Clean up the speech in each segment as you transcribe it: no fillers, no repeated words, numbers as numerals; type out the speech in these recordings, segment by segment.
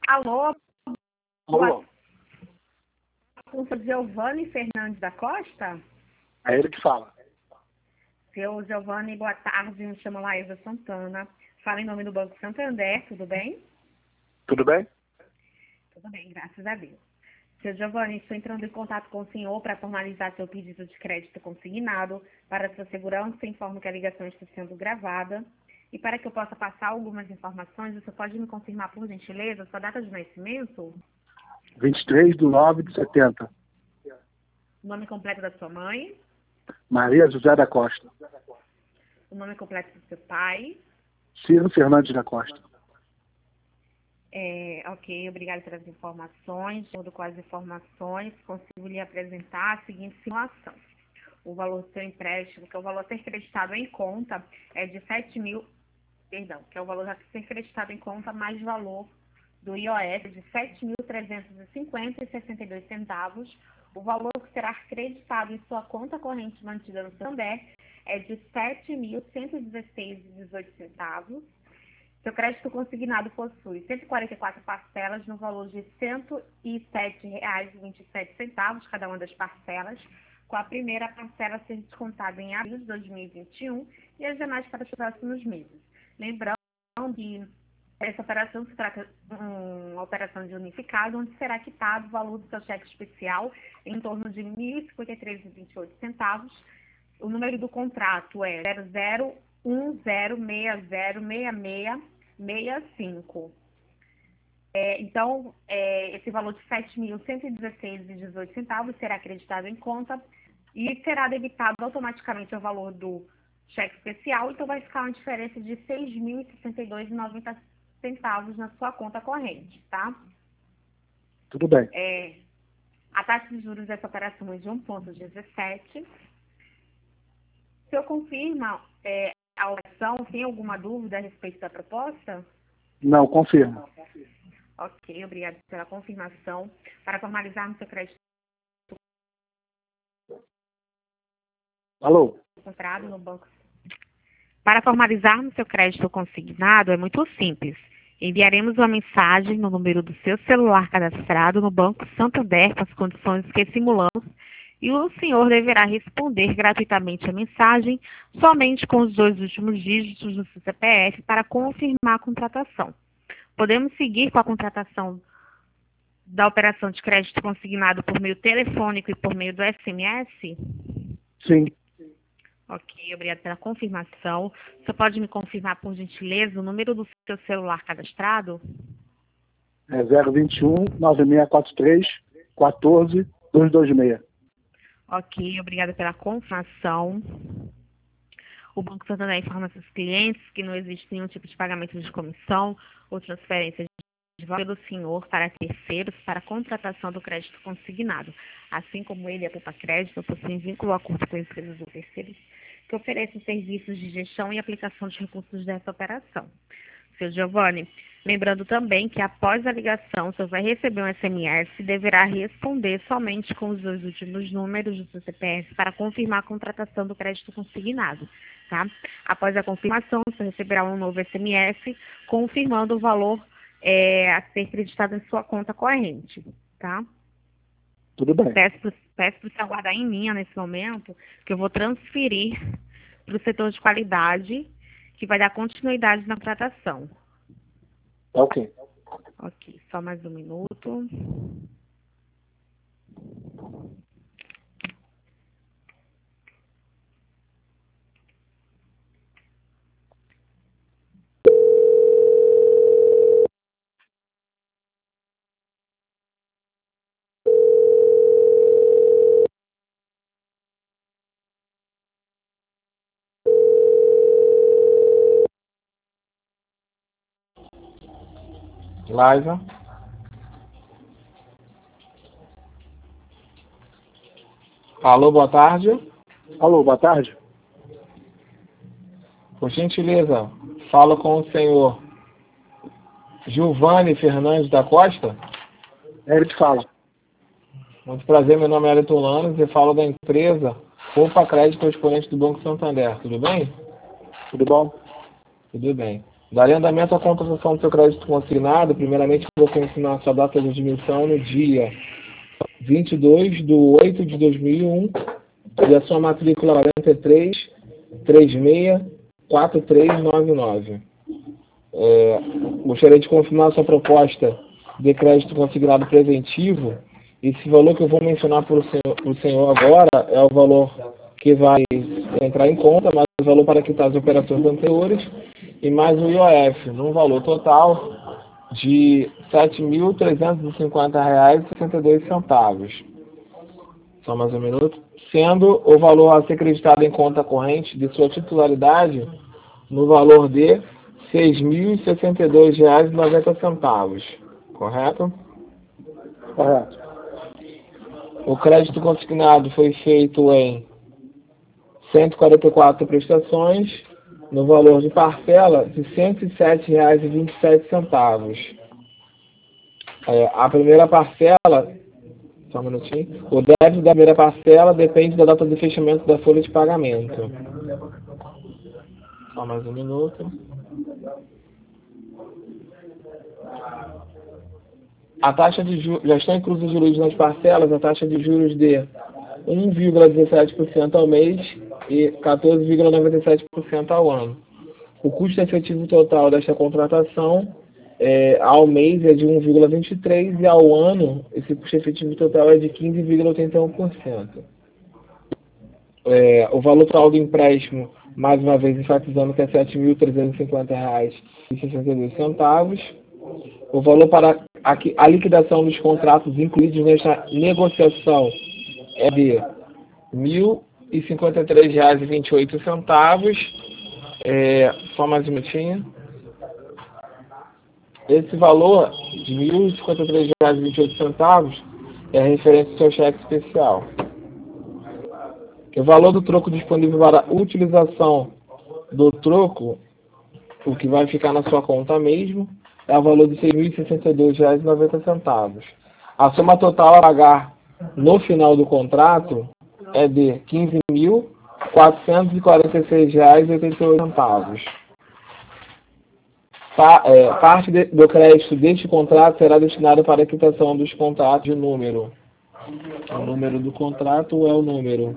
Alô, Alô, com o Giovanni Fernandes da Costa? é ele que fala. Seu Giovanni, boa tarde, me chamo Laísa Santana. Fala em nome do Banco Santander, tudo bem? Tudo bem? Tudo bem, graças a Deus. Seu Giovanni, estou entrando em contato com o senhor para formalizar seu pedido de crédito consignado. Para sua segurança, informo que a ligação está sendo gravada. E para que eu possa passar algumas informações, você pode me confirmar, por gentileza, sua data de nascimento, 23/9/70. o nome completo da sua mãe, Maria José da Costa. o nome completo do seu pai. Ciro Fernandes da Costa. Ok, obrigada pelas informações. De acordo com as informações, consigo lhe apresentar a seguinte simulação. O valor do seu empréstimo, que é o valor a ser creditado em conta, é de que é o valor a ser creditado em conta mais valor do IOF de R$ 7.350,62. O valor que será acreditado em sua conta corrente mantida no Santander é de R$ 7.116,18. Seu crédito consignado possui 144 parcelas no valor de R$ 107,27 cada uma das parcelas, com a primeira parcela a ser descontada em abril de 2021 e as demais para os próximos meses. Lembrando que essa operação se trata de uma operação de unificado, onde será quitado o valor do seu cheque especial em torno de R$ 1.053,28. O número do contrato é 0010606665. Então, esse valor de R$ 7.116,18 será acreditado em conta e será debitado automaticamente o valor do cheque especial, então vai ficar uma diferença de R$ 6.062,90 na sua conta corrente, tá? Tudo bem. A taxa de juros dessa operação é de 1,17. O senhor confirma a operação? Tem alguma dúvida a respeito da proposta? Não, confirmo. Ok, obrigada pela confirmação. Para formalizarmos seu crédito Alô? comprado no banco. Para formalizarmos seu crédito consignado é muito simples. Enviaremos uma mensagem no número do seu celular cadastrado no Banco Santander com as condições que simulamos e o senhor deverá responder gratuitamente a mensagem somente com os 2 últimos dígitos do seu CPF para confirmar a contratação. Podemos seguir com a contratação da operação de crédito consignado por meio telefônico e por meio do SMS? Sim. Ok, obrigada pela confirmação. Você pode me confirmar, por gentileza, o número do seu celular cadastrado? É 021-9643-14-226. Ok, obrigada pela confirmação. O Banco Santander informa seus clientes que não existe nenhum tipo de pagamento de comissão ou transferência de valor do senhor para terceiros para a contratação do crédito consignado, assim como ele e a Poupa Crédito possuem vínculo ou acordo com empresas ou terceiros que oferecem serviços de gestão e aplicação de recursos dessa operação. Seu Giovanni, lembrando também que após a ligação, você vai receber um SMS e deverá responder somente com os 2 últimos números do seu CPF para confirmar a contratação do crédito consignado, tá? Após a confirmação, você receberá um novo SMS confirmando o valor a ser creditado em sua conta corrente, tá? Tudo bem. Peço para você aguardar em linha nesse momento, que eu vou transferir para o setor de qualidade, que vai dar continuidade na tratação. Ok. Ok, só mais um minuto. Liza. Alô, boa tarde. Alô, boa tarde. Por gentileza, falo com o senhor Giovanni Fernandes da Costa. É ele que fala. Muito prazer, meu nome é Elton Lanes e falo da empresa Poupa Crédito, correspondente do Banco Santander. Tudo bem? Tudo bom? Tudo bem. Darei andamento à contratação do seu crédito consignado. Primeiramente, vou confirmar sua data de admissão no dia 22/8/2001 e a sua matrícula 43364399. Gostaria de confirmar sua proposta de crédito consignado preventivo. Esse valor que eu vou mencionar para o senhor agora é o valor que vai entrar em conta, mais o valor para quitar as operações anteriores e mais o IOF, num valor total de R$ 7.350,62. Só mais um minuto. Sendo o valor a ser acreditado em conta corrente de sua titularidade no valor de R$ 6.062,90. Correto? Correto. O crédito consignado foi feito em 144 prestações, no valor de parcela de R$ 107,27. A primeira parcela, só um minutinho, o débito da primeira parcela depende da data de fechamento da folha de pagamento. Só mais um minuto. A taxa de juros, já estão inclusos os juros nas parcelas, a taxa de juros de 1,17% ao mês e 14,97% ao ano. O custo efetivo total desta contratação ao mês é de 1,23% e ao ano esse custo efetivo total é de 15,81%. O valor total do empréstimo, mais uma vez enfatizando que é R$ 7.350,62. O valor para a liquidação dos contratos incluídos nesta negociação é de R$ 1.053,28. Só mais um minutinho. Esse valor de R$ 1.053,28 é referente ao seu cheque especial. O valor do troco disponível para utilização do troco, o que vai ficar na sua conta mesmo, é o valor de R$ 6.062,90. A soma total a pagar no final do contrato é de R$ 15.446,88. Parte do crédito deste contrato será destinado para a quitação dos contratos de número. O número do contrato é o número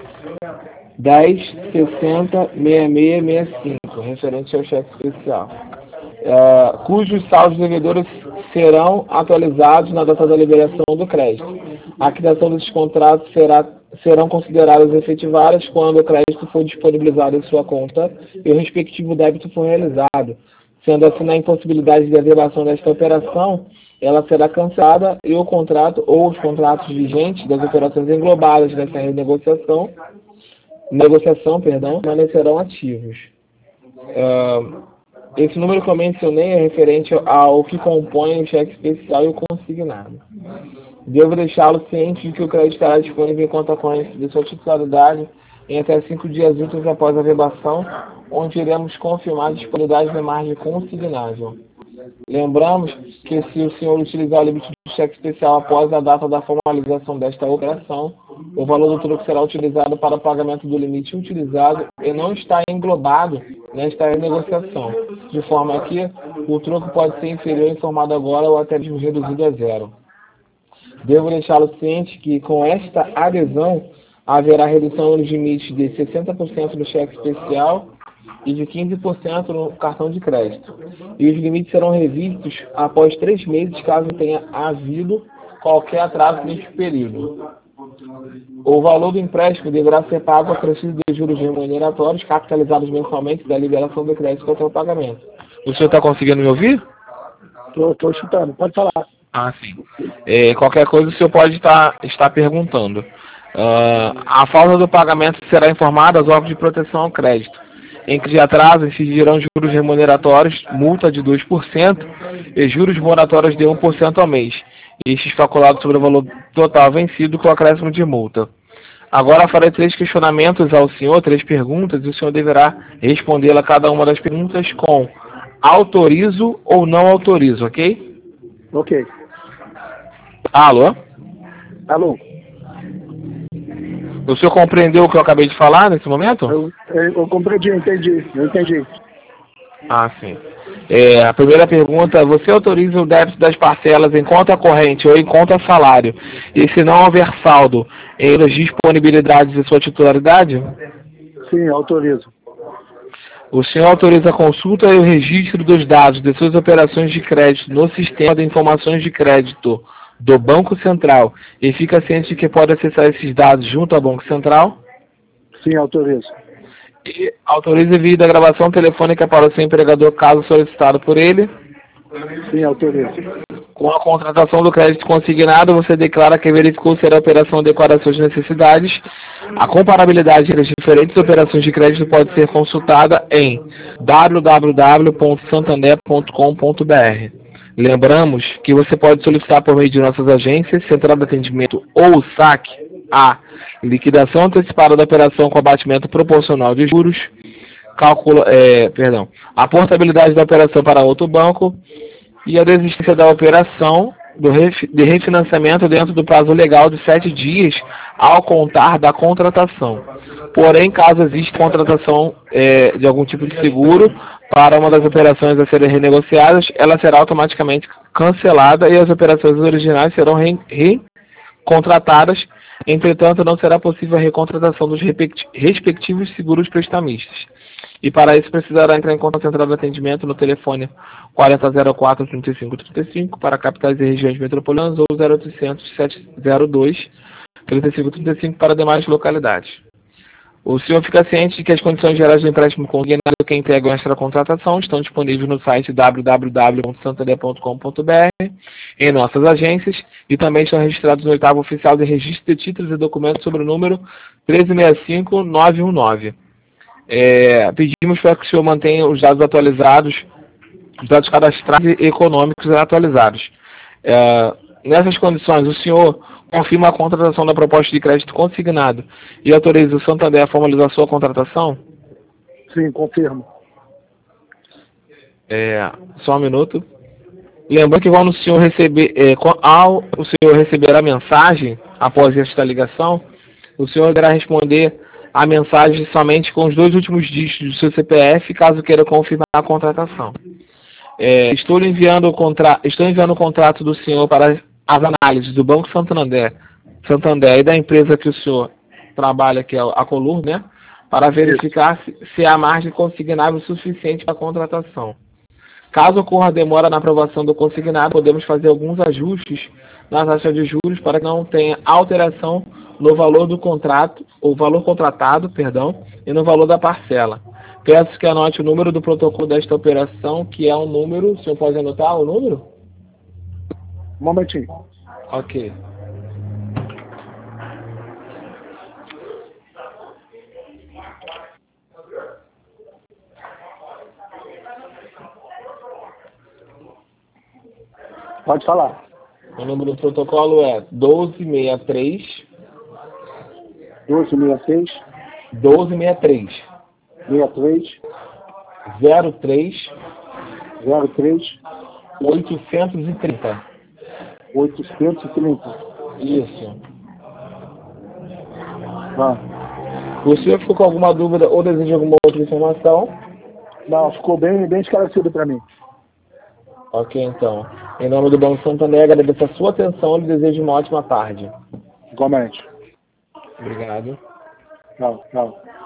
10606665, referente ao cheque especial, cujos saldos devedores serão atualizados na data da liberação do crédito. A quitação desses contratos serão consideradas efetivadas quando o crédito for disponibilizado em sua conta e o respectivo débito for realizado. Sendo assim, na impossibilidade de averbação desta operação, ela será cancelada e o contrato ou os contratos vigentes das operações englobadas nessa renegociação permanecerão ativos. Esse número que eu mencionei é referente ao que compõe o cheque especial e o consignado. Devo deixá-lo ciente de que o crédito estará disponível em conta corrente de sua titularidade em até 5 dias úteis após a verbação, onde iremos confirmar a disponibilidade da margem consignável. Lembramos que se o senhor utilizar o limite do cheque especial após a data da formalização desta operação, o valor do troco será utilizado para o pagamento do limite utilizado e não está englobado nesta renegociação, de forma que o troco pode ser inferior informado agora ou até mesmo reduzido a zero. Devo deixá-lo ciente que com esta adesão haverá redução nos limites de 60% do cheque especial e de 15% no cartão de crédito. E os limites serão revistos após 3 meses, caso tenha havido qualquer atraso neste período. O valor do empréstimo deverá ser pago acrescido de juros remuneratórios capitalizados mensalmente da liberação do crédito até o pagamento. O senhor está conseguindo me ouvir? Estou escutando, pode falar. Ah, sim. Qualquer coisa o senhor pode estar perguntando. A falta do pagamento será informada aos órgãos de proteção ao crédito. Em que de atraso incidirão juros remuneratórios, multa de 2% e juros moratórios de 1% ao mês. Estes calculados sobre o valor total vencido com acréscimo de multa. Agora farei 3 questionamentos ao senhor, 3 perguntas, e o senhor deverá respondê-la a cada uma das perguntas com autorizo ou não autorizo, ok? Ok. Alô? Alô? O senhor compreendeu o que eu acabei de falar nesse momento? Eu compreendi, eu entendi. Ah, sim. A primeira pergunta, você autoriza o débito das parcelas em conta corrente ou em conta salário? E se não houver saldo, em das disponibilidades de sua titularidade? Sim, autorizo. O senhor autoriza a consulta e o registro dos dados de suas operações de crédito no sistema de informações de crédito do Banco Central e fica ciente de que pode acessar esses dados junto ao Banco Central? Sim, autorizo. E autoriza o envio da gravação telefônica para o seu empregador caso solicitado por ele? Sim, autorizo. Com a contratação do crédito consignado, você declara que verificou ser a operação adequada às suas necessidades. A comparabilidade entre as diferentes operações de crédito pode ser consultada em www.santander.com.br. Lembramos que você pode solicitar por meio de nossas agências, Central de Atendimento ou SAC, a liquidação antecipada da operação com abatimento proporcional de juros, a portabilidade da operação para outro banco e a desistência da operação de refinanciamento dentro do prazo legal de 7 dias ao contar da contratação. Porém, caso exista contratação de algum tipo de seguro para uma das operações a serem renegociadas, ela será automaticamente cancelada e as operações originais serão recontratadas. Entretanto, não será possível a recontratação dos respectivos seguros prestamistas. E para isso precisará entrar em contato com a Central de Atendimento no telefone 4004-3535 para capitais e regiões metropolitanas ou 0800-702-3535 para demais localidades. O senhor fica ciente de que as condições gerais do empréstimo consignado que integram esta contratação estão disponíveis no site www.santander.com.br, em nossas agências, e também estão registrados no oitavo oficial de registro de títulos e documentos sobre o número 1365919. Pedimos para que o senhor mantenha os dados atualizados, os dados cadastrais e econômicos atualizados. Nessas condições, o senhor confirma a contratação da proposta de crédito consignado e autoriza o Santander a formalizar sua contratação? Sim, confirmo. Só um minuto. Lembrando que quando o senhor receber, ao o senhor receber a mensagem após esta ligação, o senhor deverá responder a mensagem somente com os 2 últimos dígitos do seu CPF, caso queira confirmar a contratação. Estou enviando o contrato do senhor para as análises do Banco Santander e da empresa que o senhor trabalha, que é a Colur, né? Para verificar se há margem consignável suficiente para a contratação. Caso ocorra demora na aprovação do consignado, podemos fazer alguns ajustes na taxa de juros para que não tenha alteração no valor do contrato, ou valor contratado, e no valor da parcela. Peço que anote o número do protocolo desta operação, que é um número. O senhor pode anotar o número? Um momentinho. Ok. Pode falar. O número do protocolo é 1263 1266 1263 63 03 03 830. 830. Isso. O senhor ficou com alguma dúvida ou deseja alguma outra informação? Não, ficou bem esclarecido para mim. Ok, então. Em nome do Banco Santander, agradeço a sua atenção e desejo uma ótima tarde. Igualmente. Obrigado. Tchau.